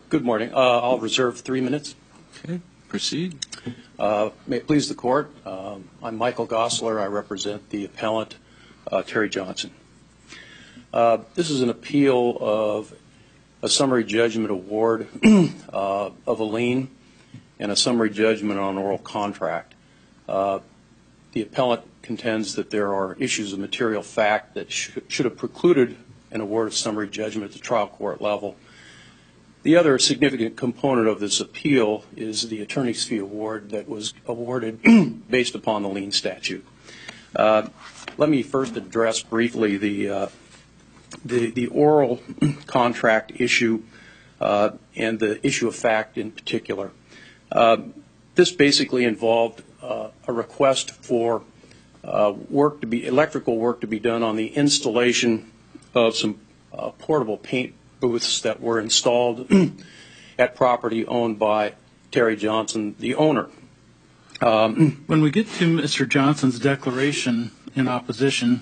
Good morning. I'll reserve 3 minutes. Okay, proceed. May it please the Court, I'm Michael Gosler. I represent the appellant, Terry Johnson. This is an appeal of a summary judgment award of a lien and a summary judgment on an oral contract. The appellant contends that there are issues of material fact that should have precluded an award of summary judgment at the trial court level. The other significant component of this appeal is the attorney's fee award that was awarded based upon the lien statute. Let me first address briefly the oral contract issue and the issue of fact in particular. This basically involved a request for electrical work to be done on the installation of some portable paint booths that were installed at property owned by Terry Johnson, the owner. When we get to Mr. Johnson's declaration in opposition,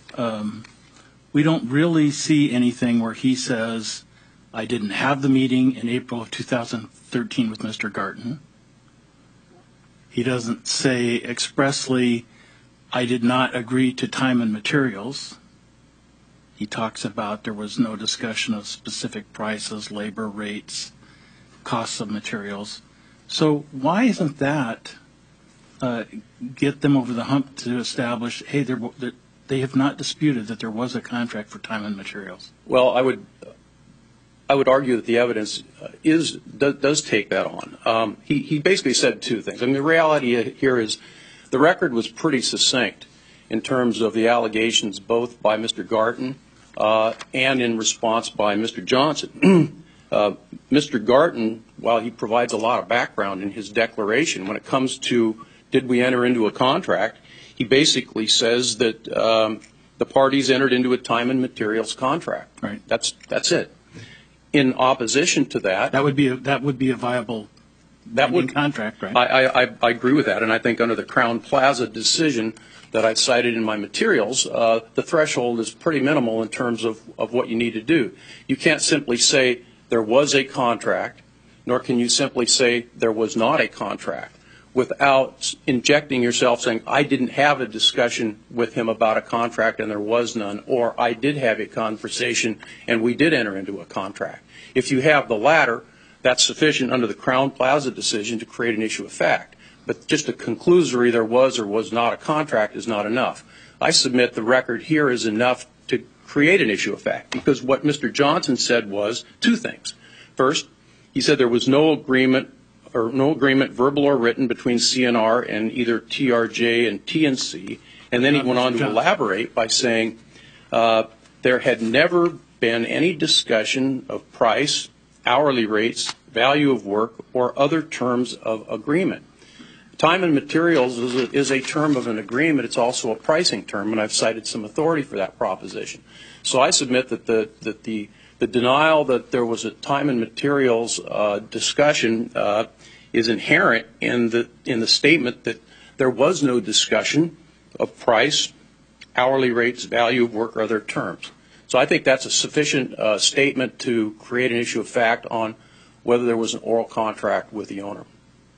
we don't really see anything where he says, I didn't have the meeting in April of 2013 with Mr. Garton. He doesn't say expressly, I did not agree to time and materials. He talks about there was no discussion of specific prices, labor rates, costs of materials. So why isn't that get them over the hump to establish, hey, they have not disputed that there was a contract for time and materials? Well, I would argue that the evidence does take that on. He basically said two things. I mean, the reality here is the record was pretty succinct in terms of the allegations both by Mr. Garton and in response by Mr. Johnson. Mr. Garton, while he provides a lot of background in his declaration, when it comes to did we enter into a contract, he basically says that the parties entered into a time and materials contract. Right. That's it. In opposition to that, that would be a viable contract, right? I agree with that, and I think under the Crown Plaza decision that I've cited in my materials, the threshold is pretty minimal in terms of what you need to do. You can't simply say there was a contract, nor can you simply say there was not a contract without injecting yourself saying, I didn't have a discussion with him about a contract and there was none, or I did have a conversation and we did enter into a contract. If you have the latter, that's sufficient under the Crown Plaza decision to create an issue of fact. But just a conclusory there was or was not a contract is not enough. I submit the record here is enough to create an issue of fact, because what Mr. Johnson said was two things. First, he said there was no agreement, verbal or written, between CNR and either TRJ and TNC. And then he went on to elaborate by saying there had never been any discussion of price, hourly rates, value of work, or other terms of agreement. Time and materials is a term of an agreement. It's also a pricing term, and I've cited some authority for that proposition. So I submit that the denial that there was a time and materials discussion is inherent in the statement that there was no discussion of price, hourly rates, value of work, or other terms. So I think that's a sufficient statement to create an issue of fact on whether there was an oral contract with the owner.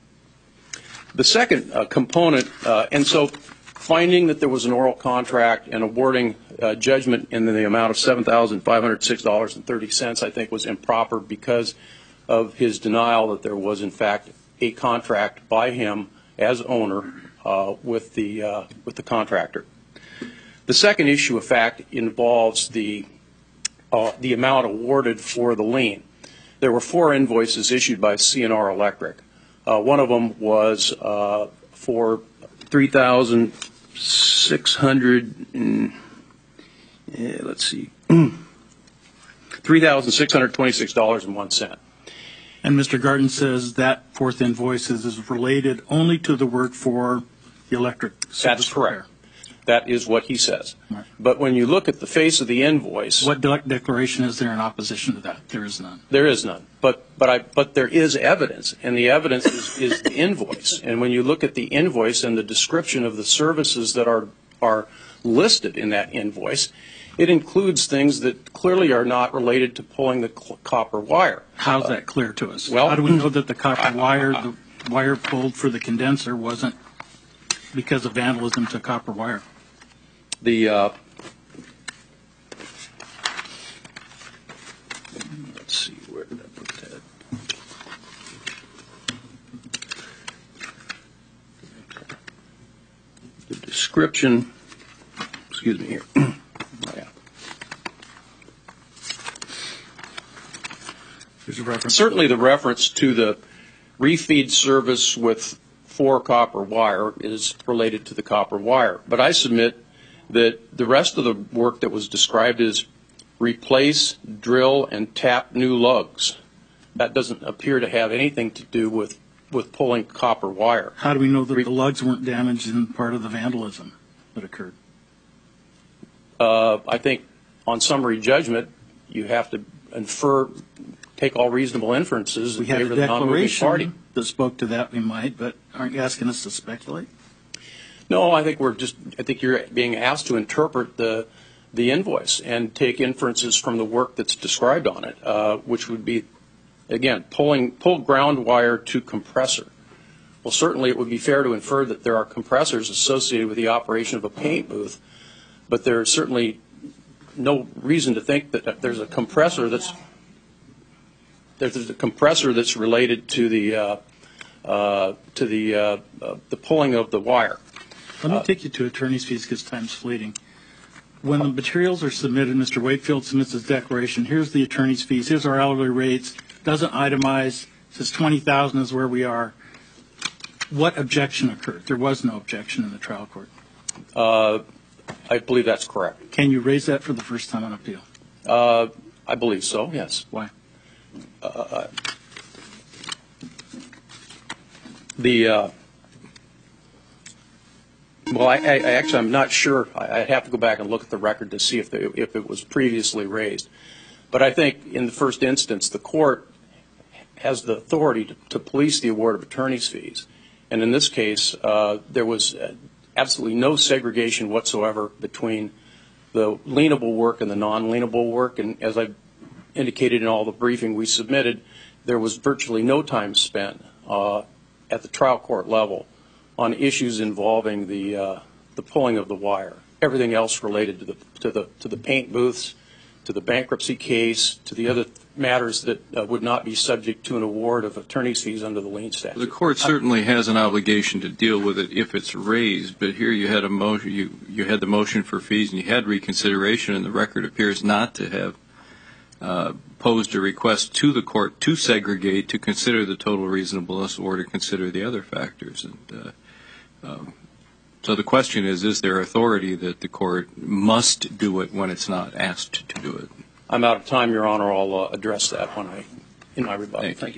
The second component, and so finding that there was an oral contract and awarding judgment in the amount of $7,506.30 I think was improper because of his denial that there was in fact a contract by him as owner with the contractor. The second issue of fact involves the amount awarded for the lien. There were 4 invoices issued by CNR Electric. One of them was for $3,626.01. And Mr. Garton says that 4th invoice is related only to the work for the electric service. That's correct. That is what he says. Right. But when you look at the face of the invoice, what declaration is there in opposition to that? There is none. There is none. But there is evidence, and the evidence is the invoice. And when you look at the invoice and the description of the services that are listed in that invoice, It includes things that clearly are not related to pulling the copper wire. How's that clear to us? well- How do we know that the copper wire, the wire pulled for the condenser, wasn't because of vandalism to copper wire? Let's see, where did I put that? The description, excuse me here. Oh, yeah. There's a reference. Certainly the reference to the refeed service with 4 copper wire is related to the copper wire. But I submit that the rest of the work that was described is replace, drill, and tap new lugs. That doesn't appear to have anything to do with pulling copper wire. How do we know that the lugs weren't damaged in part of the vandalism that occurred? I think on summary judgment, you have to take all reasonable inferences in We had favor a of the non-moving party. declaration that spoke to that, we might, but aren't you asking us to speculate? No, I think you're being asked to interpret the invoice and take inferences from the work that's described on it, which would be, again, pull ground wire to compressor. Well, certainly it would be fair to infer that there are compressors associated with the operation of a paint booth, but there's certainly no reason to think that there's a compressor that's related to the pulling of the wire. Let me take you to attorney's fees because time's fleeting. When the materials are submitted, Mr. Wakefield submits his declaration. Here's the attorney's fees. Here's our hourly rates. Doesn't itemize. Says $20,000 is where we are. What objection occurred? There was no objection in the trial court. I believe that's correct. Can you raise that for the first time on appeal? I believe so, yes. Why? Well, I'm not sure. I'd have to go back and look at the record to see if it was previously raised. But I think in the first instance, the court has the authority to police the award of attorney's fees. And in this case, there was absolutely no segregation whatsoever between the lienable work and the non-lienable work. And as I indicated in all the briefing we submitted, there was virtually no time spent at the trial court level on issues involving the pulling of the wire. Everything else related to the paint booths, to the bankruptcy case, to the other matters that would not be subject to an award of attorney's fees under the lien statute. The court certainly has an obligation to deal with it if it's raised, but here you had a motion, you had the motion for fees and you had reconsideration, and the record appears not to have posed a request to the court to segregate, to consider the total reasonableness, or to consider the other factors. And so the question is there authority that the court must do it when it's not asked to do it? I'm out of time, Your Honor. I'll address that in my rebuttal. Thank you.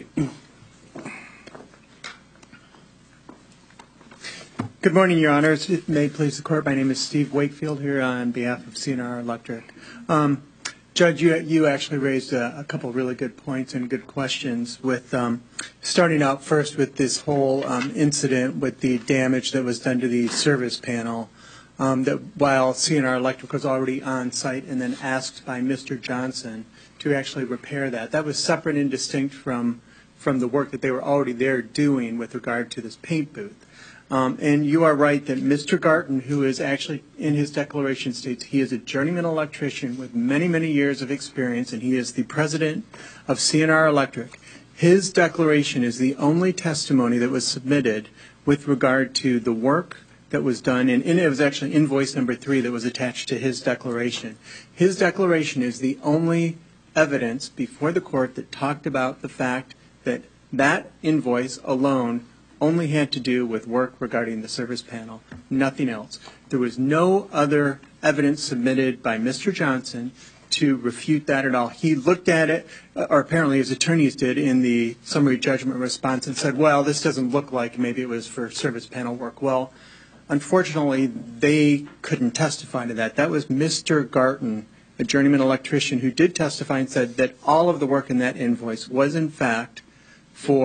Good morning, Your Honors. If it may please the Court, my name is Steve Wakefield here on behalf of CNR Electric. Judge, you actually raised a couple really good points and good questions with starting out first with this whole incident with the damage that was done to the service panel, that while CNR Electric was already on site and then asked by Mr. Johnson to actually repair that. That was separate and distinct from the work that they were already there doing with regard to this paint booth. And you are right that Mr. Garton, who is actually in his declaration states he is a journeyman electrician with many, many years of experience, and he is the president of CNR Electric. His declaration is the only testimony that was submitted with regard to the work that was done, and it was actually invoice number 3 that was attached to his declaration. His declaration is the only evidence before the court that talked about the fact that that invoice alone only had to do with work regarding the service panel, nothing else. There was no other evidence submitted by Mr. Johnson to refute that at all. He looked at it, or apparently his attorneys did, in the summary judgment response and said, well, this doesn't look like maybe it was for service panel work. Well, unfortunately, they couldn't testify to that. That was Mr. Garton, a journeyman electrician, who did testify and said that all of the work in that invoice was, in fact, for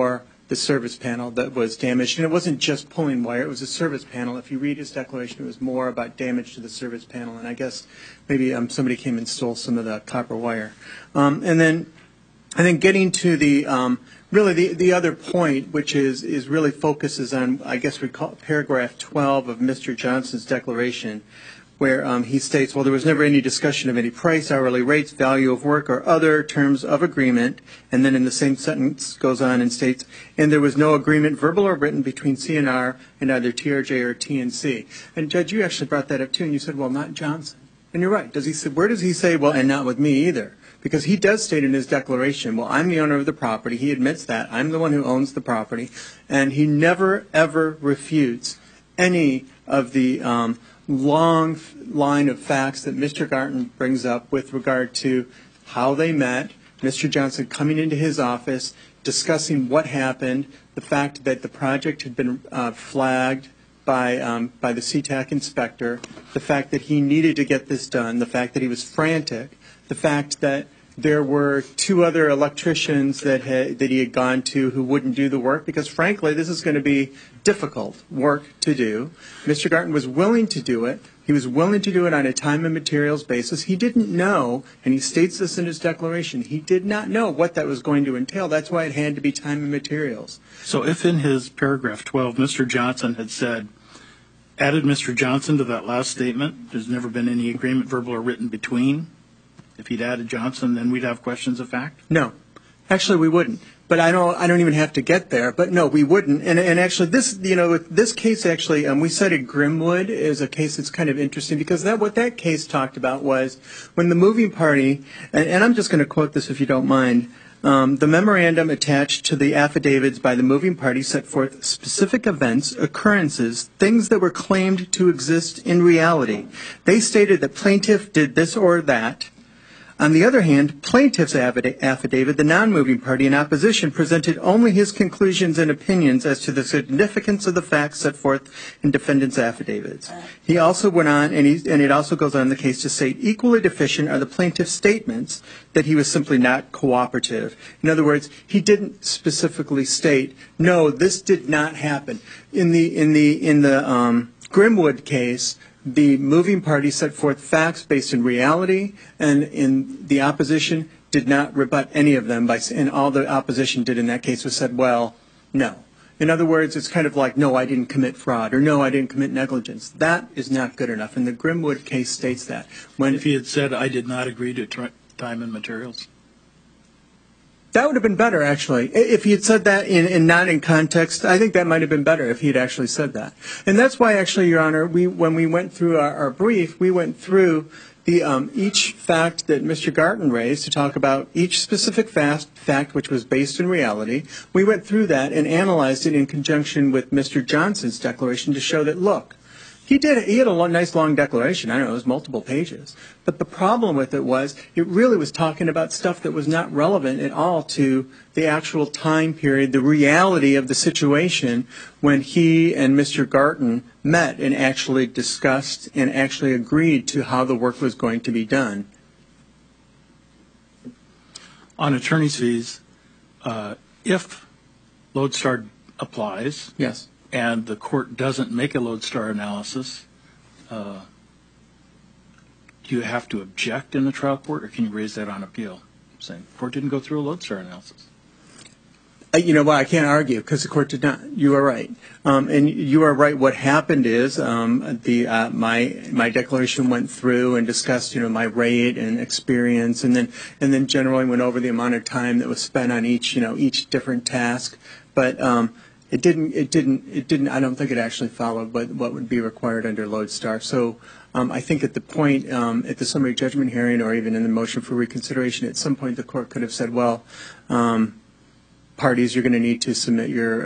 the service panel that was damaged. And it wasn't just pulling wire, it was a service panel. If you read his declaration, it was more about damage to the service panel. And I guess maybe somebody came and stole some of the copper wire. And then I think getting to the really the other point, which is really focuses on, I guess we call it paragraph 12 of Mr. Johnson's declaration, where he states, well, there was never any discussion of any price, hourly rates, value of work, or other terms of agreement. And then in the same sentence goes on and states, and there was no agreement, verbal or written, between CNR and either TRJ or TNC. And Judge, you actually brought that up too, and you said, well, not Johnson. And you're right. Where does he say, well, and not with me either? Because he does state in his declaration, well, I'm the owner of the property. He admits that. I'm the one who owns the property. And he never, ever refutes any of the long line of facts that Mr. Garton brings up with regard to how they met, Mr. Johnson coming into his office, discussing what happened, the fact that the project had been flagged by the CTAC inspector, the fact that he needed to get this done, the fact that he was frantic, the fact that there were two other electricians that he had gone to who wouldn't do the work because, frankly, this is going to be difficult work to do. Mr. Garton was willing to do it. He was willing to do it on a time and materials basis. He didn't know, and he states this in his declaration, he did not know what that was going to entail. That's why it had to be time and materials. So if in his paragraph 12, Mr. Johnson had said, added Mr. Johnson to that last statement, there's never been any agreement, verbal or written, between, if he'd added Johnson, then we'd have questions of fact? No. Actually, we wouldn't. But I don't even have to get there. But no, we wouldn't. And actually, this case actually, we cited Grimwood as a case that's kind of interesting because what that case talked about was when the moving party, and I'm just going to quote this if you don't mind, the memorandum attached to the affidavits by the moving party set forth specific events, occurrences, things that were claimed to exist in reality. They stated that plaintiff did this or that. On the other hand, plaintiff's affidavit, the non-moving party in opposition, presented only his conclusions and opinions as to the significance of the facts set forth in defendant's affidavits. He also went on, and it also goes on in the case to say, equally deficient are the plaintiff's statements that he was simply not cooperative. In other words, he didn't specifically state, no, this did not happen. In the Grimwood case, the moving party set forth facts based in reality, and in the opposition did not rebut any of them. And all the opposition did in that case was said, well, no. In other words, it's kind of like, no, I didn't commit fraud, or no, I didn't commit negligence. That is not good enough. And the Grimwood case states that. If he had said, I did not agree to time and materials? That would have been better, actually. If he had said that in not in context, I think that might have been better if he had actually said that. And that's why, actually, Your Honor, when we went through our brief, we went through each fact that Mr. Garton raised to talk about each specific fact which was based in reality. We went through that and analyzed it in conjunction with Mr. Johnson's declaration to show that, look, he had a nice long declaration. I don't know, it was multiple pages. But the problem with it was it really was talking about stuff that was not relevant at all to the actual time period, the reality of the situation when he and Mr. Garton met and actually discussed and actually agreed to how the work was going to be done. On attorney's fees, if Lodestar applies, yes, and the court doesn't make a Lodestar analysis, do you have to object in the trial court, or can you raise that on appeal, saying the court didn't go through a Lodestar analysis? You know what? I can't argue because the court did not. You are right, and you are right. What happened is my declaration went through and discussed my rate and experience, and then generally went over the amount of time that was spent on each different task, but. It didn't. I don't think it actually followed what would be required under Lodestar. So I think at the point at the summary judgment hearing, or even in the motion for reconsideration, at some point the court could have said, well, parties, you're going to need to submit your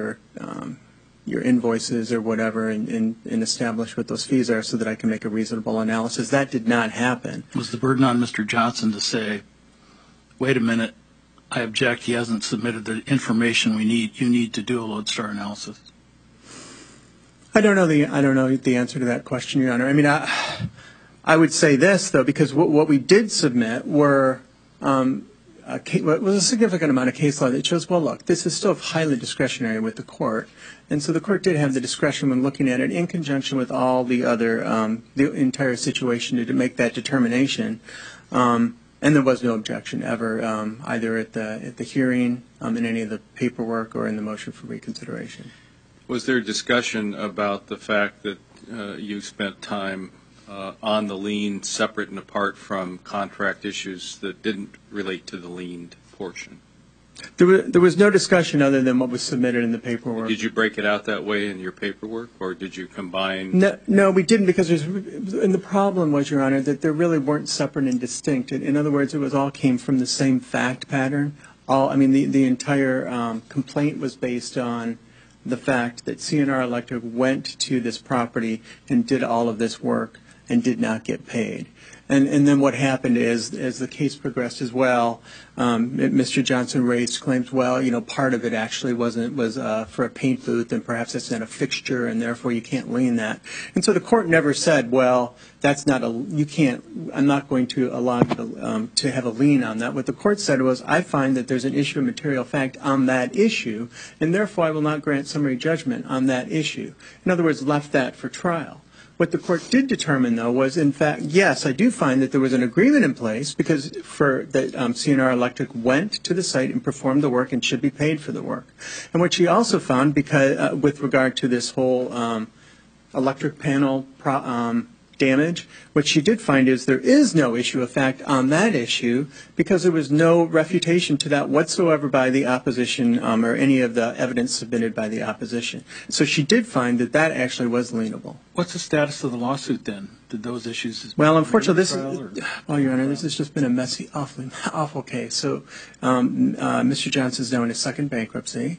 invoices or whatever, and establish what those fees are, so that I can make a reasonable analysis. That did not happen. Was the burden on Mr. Johnson to say, wait a minute, I object, he hasn't submitted the information you need to do a Lodestar analysis? I don't know the answer to that question, Your Honor. I mean, I would say this, though, because what we did submit were was a significant amount of case law that shows, well, look, this is still highly discretionary with the court. And so the court did have the discretion when looking at it in conjunction with all the other, the entire situation to make that determination. And there was no objection ever, either at the hearing, in any of the paperwork, or in the motion for reconsideration. Was there discussion about the fact that you spent time on the lien separate and apart from contract issues that didn't relate to the lien portion? There was no discussion other than what was submitted in the paperwork. Did you break it out that way in your paperwork, or did you combine? No, we didn't, because and the problem was, Your Honor, that they really weren't separate and distinct. In other words, it was all came from the same fact pattern. The entire complaint was based on the fact that CNR Electric went to this property and did all of this work and did not get paid. And then what happened is, as the case progressed as well, Mr. Johnson raised claims, well, part of it actually was for a paint booth, and perhaps that's not a fixture, and therefore you can't lien that. And so the court never said, well, that's not I'm not going to allow you to have a lien on that. What the court said was, I find that there's an issue of material fact on that issue, and therefore I will not grant summary judgment on that issue. In other words, left that for trial. What the court did determine, though, was, in fact, yes, I do find that there was an agreement in place because that CNR Electric went to the site and performed the work and should be paid for the work. And what she also found, because with regard to this whole electric panel damage, what she did find is there is no issue of fact on that issue because there was no refutation to that whatsoever by the opposition or any of the evidence submitted by the opposition. So she did find that that actually was lienable. What's the status of the lawsuit then? Did those issues? Well, unfortunately, Your Honor, this has just been a messy, awful case. So Mr. Johnson's now in his second bankruptcy.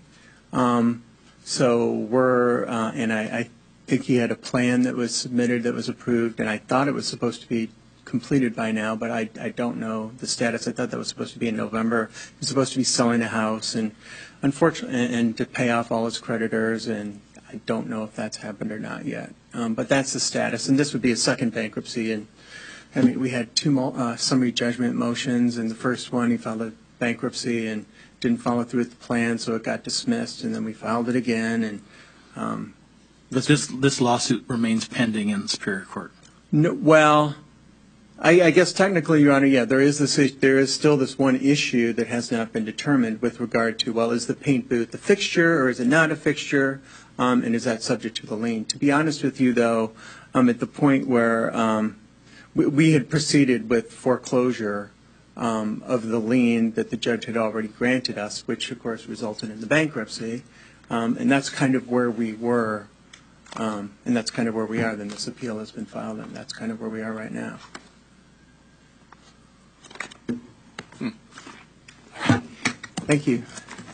So we're, and I think he had a plan that was submitted that was approved, and I thought it was supposed to be completed by now, but I don't know the status. I thought that was supposed to be in November. He was supposed to be selling a house, and unfortunately, and to pay off all his creditors, and I don't know if that's happened or not yet. But that's the status, and this would be a second bankruptcy. And I mean, we had two summary judgment motions, and the first one he filed a bankruptcy and didn't follow through with the plan, so it got dismissed, and then we filed it again, and. But this lawsuit remains pending in the Superior Court. No, well, I guess technically, Your Honor, yeah, there is still this one issue that has not been determined with regard to, well, is the paint booth a fixture or is it not a fixture, and is that subject to the lien? To be honest with you, though, at the point where we had proceeded with foreclosure of the lien that the judge had already granted us, which of course resulted in the bankruptcy, and that's kind of where we were. And that's kind of where we are. Then this appeal has been filed, and that's kind of where we are right now. Thank you.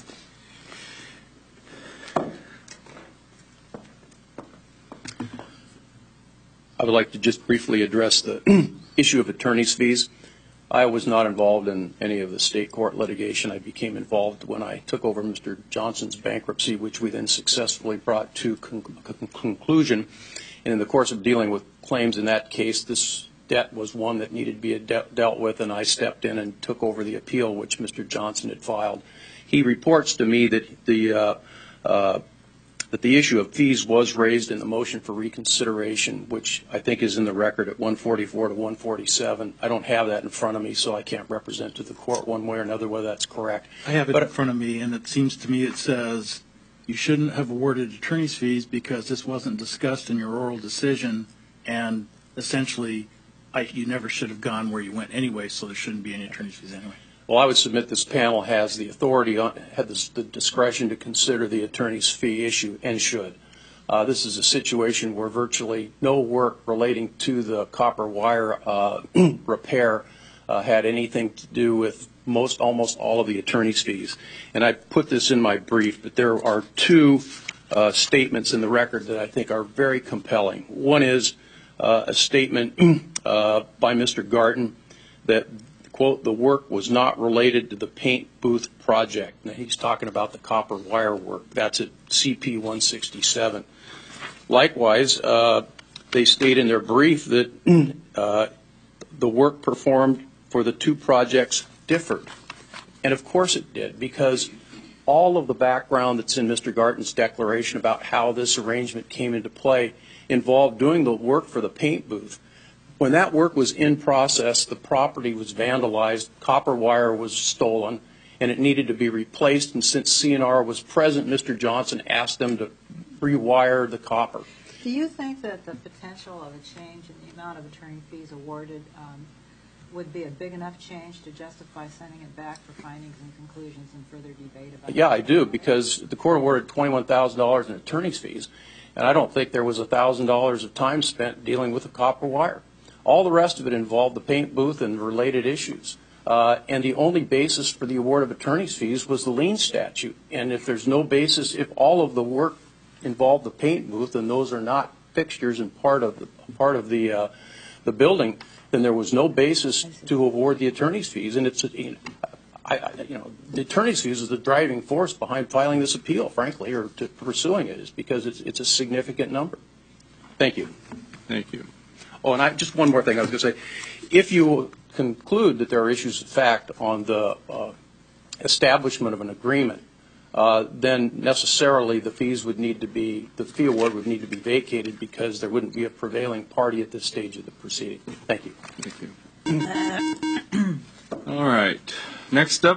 I would like to just briefly address the issue of attorney's fees. I was not involved in any of the state court litigation. I became involved when I took over Mr. Johnson's bankruptcy, which we then successfully brought to conclusion. And in the course of dealing with claims in that case, this debt was one that needed to be dealt with, and I stepped in and took over the appeal, which Mr. Johnson had filed. He reports to me that the issue of fees was raised in the motion for reconsideration, which I think is in the record at 144 to 147. I don't have that in front of me, so I can't represent to the court one way or another whether that's correct. I have it in front of me, and it seems to me it says you shouldn't have awarded attorney's fees because this wasn't discussed in your oral decision, and essentially you never should have gone where you went anyway, so there shouldn't be any attorney's fees anyway. Well, I would submit this panel has the authority, had the discretion to consider the attorney's fee issue and should. This is a situation where virtually no work relating to the copper wire repair had anything to do with almost all of the attorney's fees. And I put this in my brief, but there are two statements in the record that I think are very compelling. One is a statement by Mr. Garten that, quote, the work was not related to the paint booth project. Now, he's talking about the copper wire work. That's at CP 167. Likewise, they state in their brief that the work performed for the two projects differed. And of course it did, because all of the background that's in Mr. Garton's declaration about how this arrangement came into play involved doing the work for the paint booth. When that work was in process, the property was vandalized, copper wire was stolen, and it needed to be replaced. And since CNR was present, Mr. Johnson asked them to rewire the copper. Do you think that the potential of a change in the amount of attorney fees awarded would be a big enough change to justify sending it back for findings and conclusions and further debate about it? Yeah, I do, because the court awarded $21,000 in attorney's fees, and I don't think there was $1,000 of time spent dealing with the copper wire. All the rest of it involved the paint booth and related issues. And the only basis for the award of attorney's fees was the lien statute. And if there's no basis, if all of the work involved the paint booth and those are not fixtures and part of the building, then there was no basis to award the attorney's fees. And it's, the attorney's fees is the driving force behind filing this appeal, frankly, or to pursuing it, is because it's a significant number. Thank you. Thank you. Oh, and just one more thing I was going to say. If you conclude that there are issues of fact on the establishment of an agreement, then necessarily the fee award would need to be vacated, because there wouldn't be a prevailing party at this stage of the proceeding. Thank you. Thank you. All right. Next up.